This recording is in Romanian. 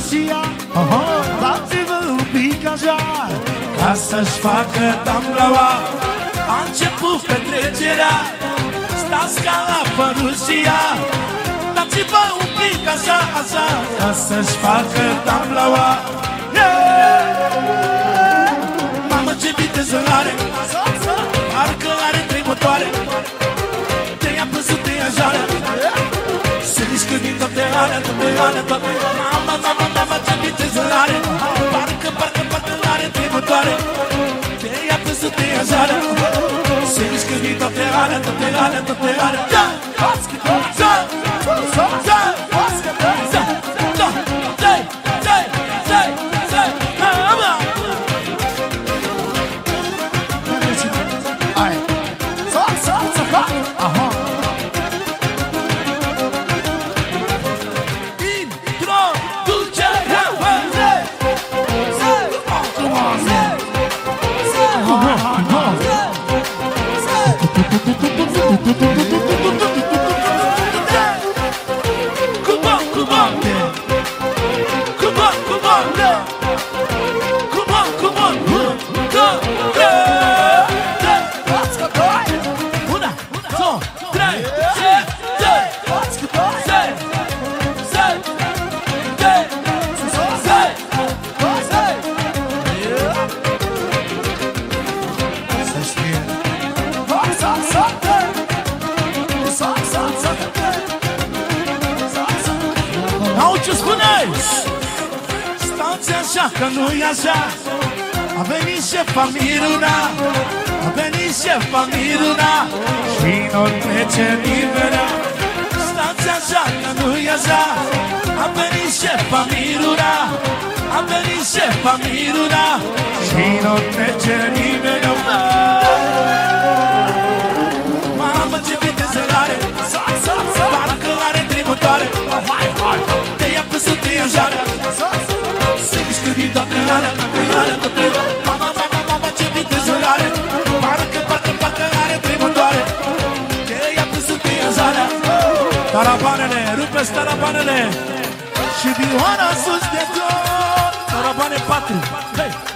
Rusia. Dați-vă un pic așa, ca să-și facă tamblaua. A început petrecerea, stați ca la Rusia. Dați-vă un pic așa, așa, ca să-și facă tamblaua. Mamă, ce viteză are, parcă are 3 motoare. Te ia pânsul, te ia jarea, se mișcă din toate alea, toate alea, toate. Mama, mama, mama, ce viteză are, parcă are 3 motoare. Te ia pânsul, te ia jarea, se mișcă din toate alea, toate alea, toate alea. Că nu-i așa, a venit șefa Miruna, a venit șefa Miruna și nu trece nimeni. Stați așa, că nu-i așa, a venit șefa Miruna, a venit șefa Miruna și nu trece nimeni. Mamă, ce viteză are, parcă are 3 motoare. Te ia pânsul, te ia jarea, se mișcă din toate alea, toate alea, toate alea. Mama, mama, mama, ce viteză are, parcă are 3 motoare. Te ia pânsul, te ia jarea. Tarabanele, rupeți tarabanele și vioana sus de tot. Tarabane 4, hei!